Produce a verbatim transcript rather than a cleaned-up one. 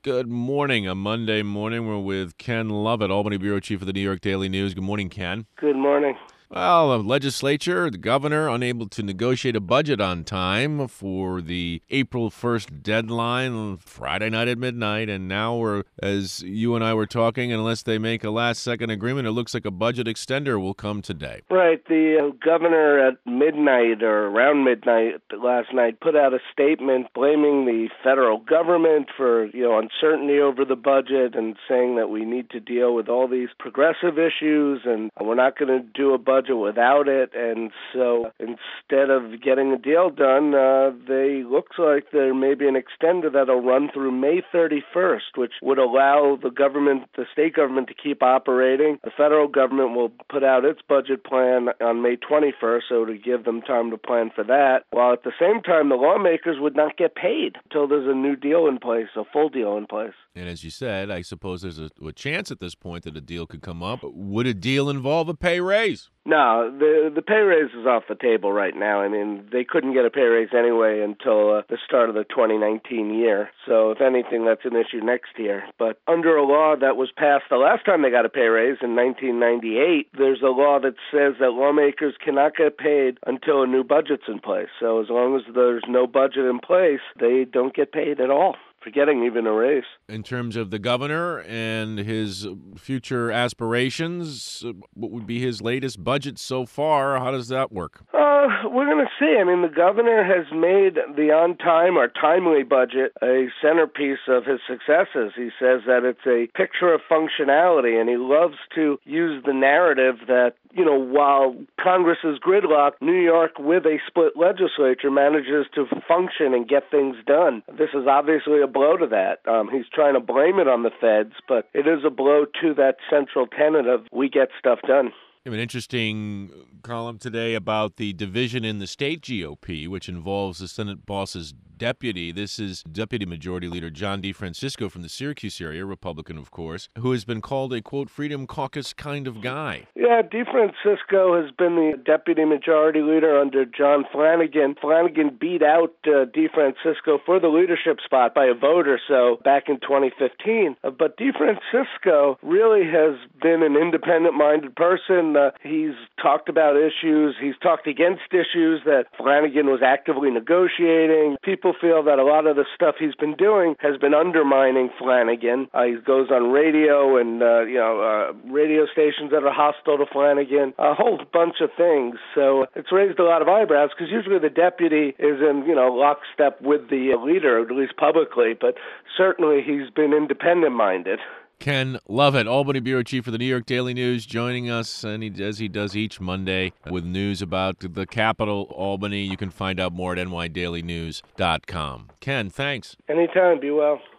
Good morning. A Monday morning. We're with Ken Lovett, Albany Bureau Chief of the New York Daily News. Good morning, Ken. Good morning. Well, the legislature, the governor, unable to negotiate a budget on time for the April first deadline, Friday night at midnight. And now we're, as you and I were talking, unless they make a last-second agreement, it looks like a budget extender will come today. Right. The uh, governor at midnight or around midnight last night put out a statement blaming the federal government for, you know, uncertainty over the budget and saying that we need to deal with all these progressive issues and we're not going to do a budget without it. And so instead of getting a deal done, uh, they looks like there may be an extender that'll run through May thirty-first, which would allow the government, the state government, to keep operating. The federal government will put out its budget plan on May twenty-first, so to give them time to plan for that, while at the same time the lawmakers would not get paid until there's a new deal in place, a full deal in place. And as you said, I suppose there's a, a chance at this point that a deal could come up. Would a deal involve a pay raise? No, the the pay raise is off the table right now. I mean, they couldn't get a pay raise anyway until uh, the start of the twenty nineteen year. So if anything, that's an issue next year. But under a law that was passed the last time they got a pay raise in nineteen ninety-eight, there's a law that says that lawmakers cannot get paid until a new budget's in place. So as long as there's no budget in place, they don't get paid at all. Forgetting even a raise. In terms of the governor and his future aspirations, what would be his latest budget so far? How does that work? Uh, we're going to see. I mean, the governor has made the on-time or timely budget a centerpiece of his successes. He says that it's a picture of functionality, and he loves to use the narrative that, you know, while Congress is gridlocked, New York, with a split legislature, manages to function and get things done. This is obviously a blow to that. Um, he's trying to blame it on the feds, but it is a blow to that central tenet of we get stuff done. You have an interesting column today about the division in the state G O P, which involves the Senate boss's deputy. This is Deputy Majority Leader John DeFrancisco from the Syracuse area, Republican, of course, who has been called a, quote, Freedom Caucus kind of guy. Yeah, DeFrancisco has been the Deputy Majority Leader under John Flanagan. Flanagan beat out uh, DeFrancisco for the leadership spot by a vote or so back in twenty fifteen. Uh, but DeFrancisco really has been an independent-minded person. Uh, he's talked about issues. He's talked against issues that Flanagan was actively negotiating. People feel that a lot of the stuff he's been doing has been undermining Flanagan. Uh, he goes on radio and, uh, you know, uh, radio stations that are hostile to Flanagan, a whole bunch of things. So it's raised a lot of eyebrows because usually the deputy is in, you know, lockstep with the leader, at least publicly, but certainly he's been independent-minded. Ken Lovett, Albany Bureau Chief of the New York Daily News, joining us, and he, as he does each Monday, with news about the capital, Albany. You can find out more at N Y Daily News dot com. Ken, thanks. Anytime. Be well.